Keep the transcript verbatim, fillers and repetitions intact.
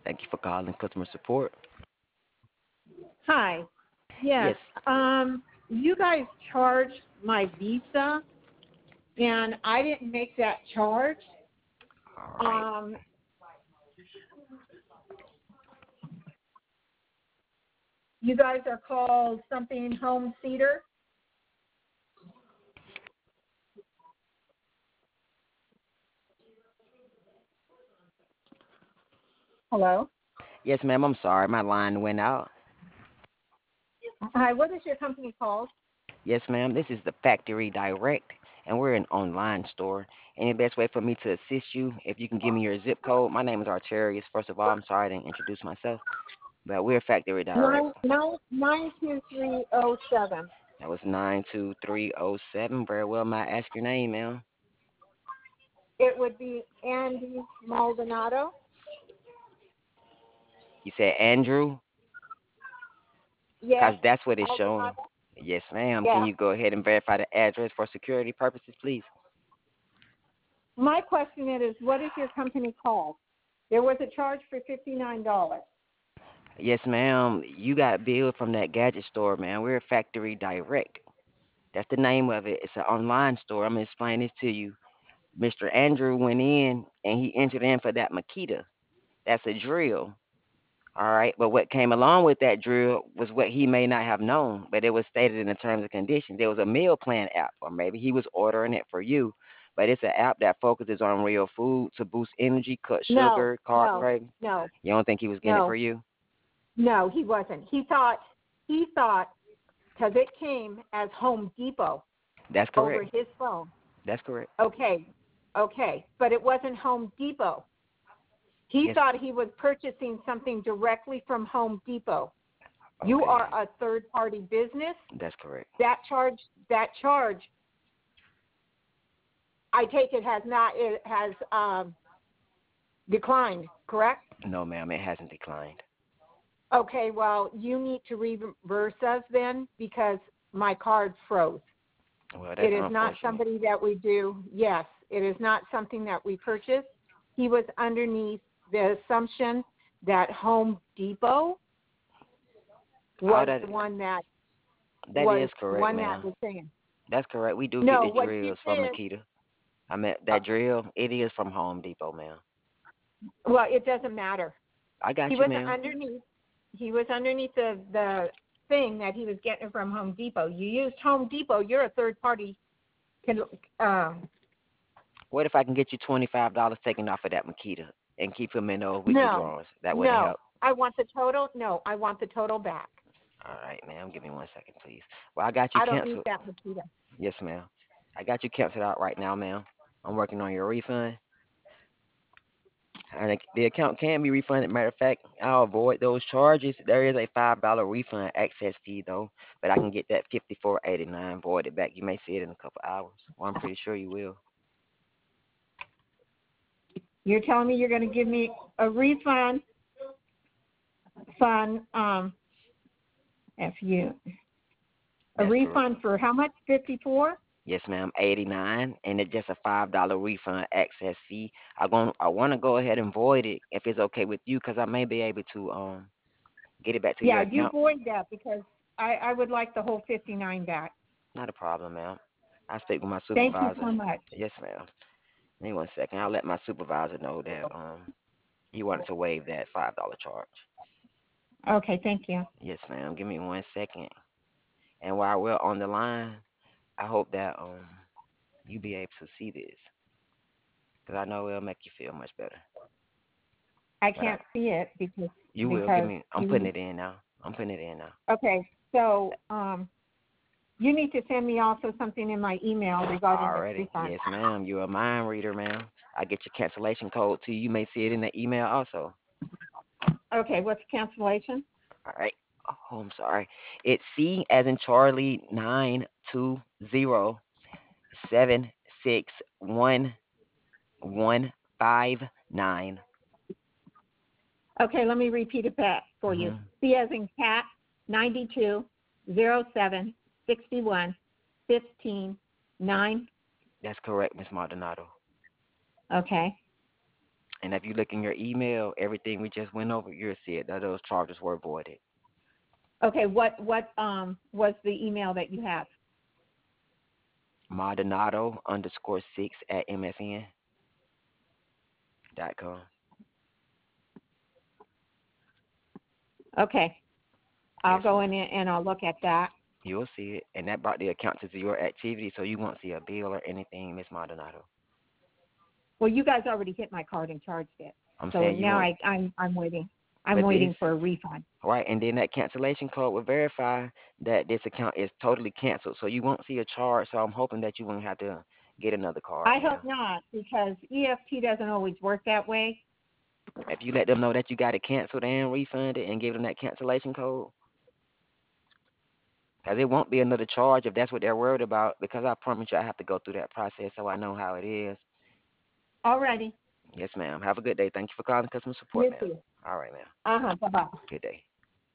Thank you for calling customer support. Hi. Yes. Yes. Um, you guys charged my Visa, and I didn't make that charge. All right. Um, you guys are called something Home Cedar. Hello. Yes, ma'am. I'm sorry. My line went out. Hi. What is your company called? Yes, ma'am. This is the Factory Direct, and we're an online store. Any best way for me to assist you? If you can give me your zip code. My name is Arterius. First of all, I'm sorry I didn't introduce myself, but we're Factory Direct. Nine nine nine two three zero seven. That was nine two three zero seven. Very well. May I ask your name, ma'am? It would be Andy Maldonado. You said Andrew, Yes, because that's what it's showing. Maldonado. Yes, ma'am. Can Yeah. you go ahead and verify the address for security purposes, please? My question is, what is your company called? There was a charge for fifty nine dollars. Yes, ma'am. You got billed from that gadget store, man. We're Factory Direct. That's the name of it. It's an online store. I'm gonna explain this to you. Mister Andrew went in and he entered in for that Makita. That's a drill. All right. But what came along with that drill was what he may not have known, but it was stated in the terms and conditions. There was a meal plan app, or maybe he was ordering it for you. But it's an app that focuses on real food to boost energy, cut No, sugar, carb no, craving. no, You don't think he was getting it no, for you? no. He wasn't. He thought he thought because it came as Home Depot That's over correct. his phone. That's correct. Okay, okay, but it wasn't Home Depot. He Yes. thought he was purchasing something directly from Home Depot. You Okay. are a third party business. That's correct. That charge, that charge, I take it has not it has um, declined. Correct? No, ma'am, it hasn't declined. Okay, well, you need to reverse us then because my card froze. Well, It that's is not unfortunate. somebody that we do. Yes, it is not something that we purchase. He was underneath the assumption that Home Depot Oh, was that the one that that was is correct, one that ma'am. was saying. That's correct. We do get No, the what you drills from did, Makita. I meant uh, that drill. It is from Home Depot, ma'am. well, it doesn't matter. I got He you, was ma'am. underneath. He was underneath the the thing that he was getting from Home Depot. You used Home Depot. You're a third party. Can um, What if I can get you twenty five dollars taken off of that Makita and keep him in those weekly no, drawings? That would no. help. I want the total. No, I want the total back. All right, ma'am. Give me one second, please. Well, I got you I don't need canceled. that, Makita. Yes, ma'am. I got you canceled out right now, ma'am. I'm working on your refund. And it- the account can be refunded. Matter of fact, I'll avoid those charges. There is a five dollar refund access fee though, but I can get that fifty four eighty nine voided back. You may see it in a couple hours. Well, I'm pretty sure you will. You're telling me you're going to give me a refund, fund, um, F U, a That's correct. refund for how much? fifty-four? Yes, ma'am. Eighty nine, and it's just a five dollar refund access fee. I going I want to go ahead and void it if it's okay with you, because I may be able to um get it back to your Yeah, you account. void that because I, I would like the whole fifty-nine back. Not a problem, ma'am. I speak with my Thank you supervisor. so much. Yes, ma'am. Give me one second. I'll let my supervisor know that um you wanted to waive that five dollar charge. Okay, thank you. Yes, ma'am. Give me one second. And while we're on the line, I hope that um you be able to see this, because I know it'll make you feel much better. I But I, can't see it because you will. Give because me. I'm putting you. it in now. I'm putting it in now. Okay, so um, you need to send me also something in my email regarding this Already. refund. Yes, ma'am. You're a mind reader, ma'am. I get your cancellation code to you. You may see it in the email also. Okay, what's cancellation? All right. Oh, I'm sorry. It's C as in Charlie nine two zero seven six one one five nine. Okay, let me repeat it back for you. Mhm. C as in cat, ninety-two, zero seven, sixty-one, fifteen, nine. That's correct, Miss Maldonado. Okay. And if you look in your email, everything we just went over, you'll see it. That those charges were voided. Okay, what what um was the email that you have? Maldonado underscore six at M S N dot com. Okay, I'll Yes, go ma'am. in and I'll look at that. You'll see it. And that brought the account to your activity, so you won't see a bill or anything, Miss Maldonado. Well, you guys already hit my card and charged it, I'm so saying you now won't. I I'm I'm waiting. I'm But this, waiting for a refund. right, and then that cancellation code will verify that this account is totally canceled, so you won't see a charge. So I'm hoping that you won't have to get another card, I ma'am. hope not, because E F T doesn't always work that way. If you let them know that you got it canceled and refunded and give them that cancellation code, because it won't be another charge if that's what they're worried about. Because I promise you, I have to go through that process so I know how it is. Alrighty, Yes, ma'am. Have a good day. Thank you for calling customer support, you ma'am. too. All right, ma'am. Uh huh. Bye bye. Good day.